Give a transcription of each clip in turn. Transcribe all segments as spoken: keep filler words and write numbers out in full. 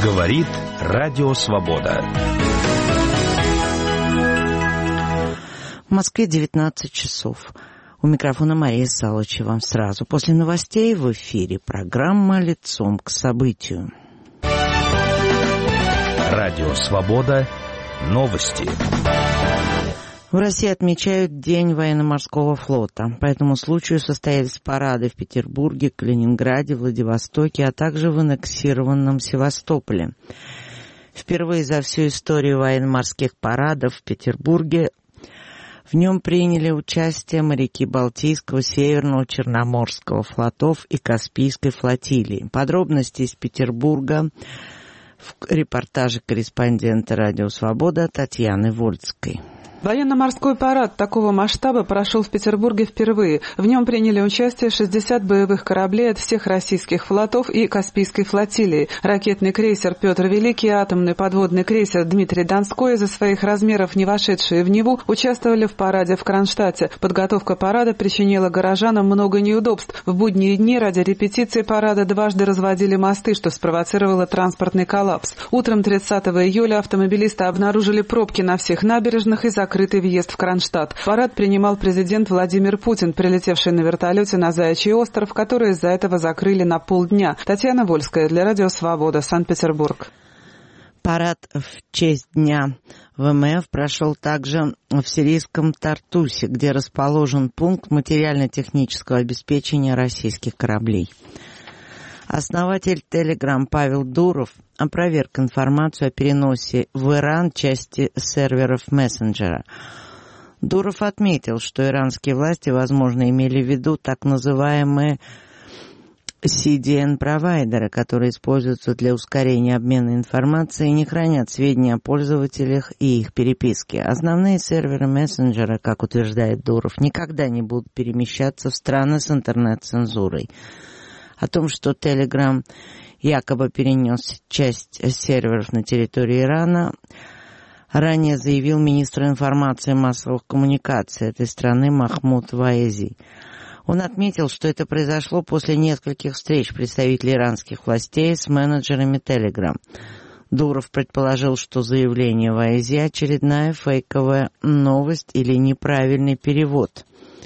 Говорит Радио Свобода. В Москве девятнадцать часов. У микрофона Мария Салычева. Сразу после новостей в эфире программа «Лицом к событию». Радио Свобода. Новости. В России отмечают День военно-морского флота. По этому случаю состоялись парады в Петербурге, Калининграде, Владивостоке, а также в аннексированном Севастополе. Впервые за всю историю военно-морских парадов в Петербурге в нем приняли участие моряки Балтийского, Северного, Черноморского флотов и Каспийской флотилии. Подробности из Петербурга в репортаже корреспондента «Радио Свобода» Татьяны Вольской. Военно-морской парад такого масштаба прошел в Петербурге впервые. В нем приняли участие шестьдесят боевых кораблей от всех российских флотов и Каспийской флотилии. Ракетный крейсер «Петр Великий» и атомный подводный крейсер «Дмитрий Донской», из-за своих размеров не вошедшие в Неву, участвовали в параде в Кронштадте. Подготовка парада причинила горожанам много неудобств. В будние дни ради репетиции парада дважды разводили мосты, что спровоцировало транспортный коллапс. Утром тридцатого июля автомобилисты обнаружили пробки на всех набережных и закрытый въезд в Кронштадт. Парад принимал президент Владимир Путин, прилетевший на вертолете на Заячий остров, который из-за этого закрыли на полдня. Татьяна Вольская для Радио Свобода, Санкт-Петербург. Парад в честь Дня ВМФ прошел также в сирийском Тартусе, где расположен пункт материально-технического обеспечения российских кораблей. Основатель Telegram Павел Дуров опроверг информацию о переносе в Иран части серверов мессенджера. Дуров отметил, что иранские власти, возможно, имели в виду так называемые си ди эн-провайдеры, которые используются для ускорения обмена информацией и не хранят сведения о пользователях и их переписке. Основные серверы мессенджера, как утверждает Дуров, никогда не будут перемещаться в страны с интернет-цензурой. О том, что Telegram якобы перенес часть серверов на территорию Ирана, ранее заявил министр информации и массовых коммуникаций этой страны Махмуд Ваэзи. Он отметил, что это произошло после нескольких встреч представителей иранских властей с менеджерами Telegram. Дуров предположил, что заявление Ваэзи – очередная фейковая новость или неправильный перевод.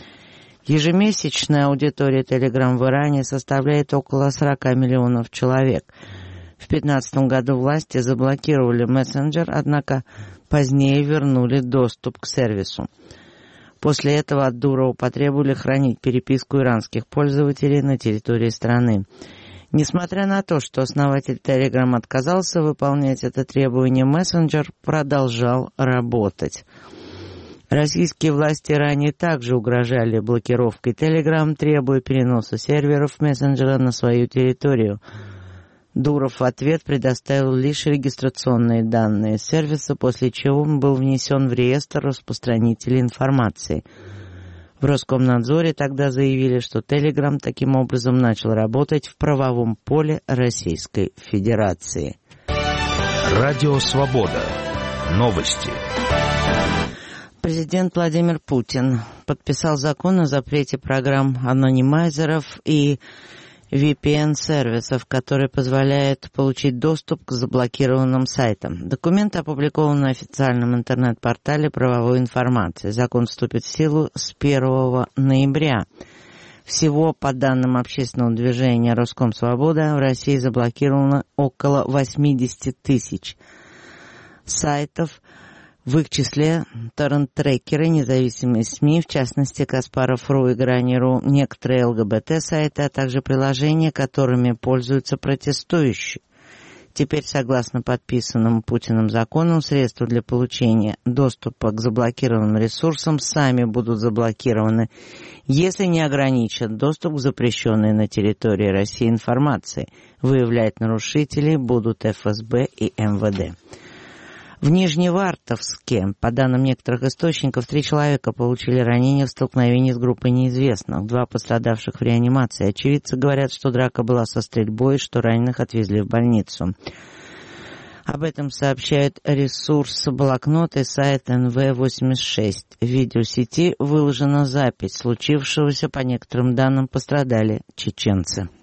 Ежемесячная аудитория Telegram в Иране составляет около сорок миллионов человек. В две тысячи пятнадцатом году власти заблокировали мессенджер, однако позднее вернули доступ к сервису. После этого от Дурова потребовали хранить переписку иранских пользователей на территории страны. Несмотря на то, что основатель Telegram отказался выполнять это требование, мессенджер продолжал работать. Российские власти ранее также угрожали блокировкой Telegram, требуя переноса серверов мессенджера на свою территорию. Дуров в ответ предоставил лишь регистрационные данные сервиса, после чего он был внесен в реестр распространителей информации. В Роскомнадзоре тогда заявили, что Telegram таким образом начал работать в правовом поле Российской Федерации. Радио Свобода. Новости. Президент Владимир Путин подписал закон о запрете программ анонимайзеров и ви пи эн-сервисов, который позволяет получить доступ к заблокированным сайтам. Документ опубликован на официальном интернет-портале правовой информации. Закон вступит в силу с первого ноября. Всего, по данным общественного движения «Роскомсвобода», в России заблокировано около восемьдесят тысяч сайтов, в их числе торрент-трекеры, независимые СМИ, в частности Каспаров.ру и Грани.ру, некоторые эл гэ бэ тэ-сайты, а также приложения, которыми пользуются протестующие. Теперь, согласно подписанному Путиным закону, средства для получения доступа к заблокированным ресурсам сами будут заблокированы, если не ограничат доступ к запрещенной на территории России информации. Выявлять нарушителей будут эф эс бэ и эм вэ дэ. В Нижневартовске, по данным некоторых источников, три человека получили ранения в столкновении с группой неизвестных, два пострадавших в реанимации. Очевидцы говорят, что драка была со стрельбой, что раненых отвезли в больницу. Об этом сообщает ресурс «Блокнот» и сайт эн вэ восемьдесят шесть. В видеосети выложена запись случившегося, по некоторым данным пострадали чеченцы.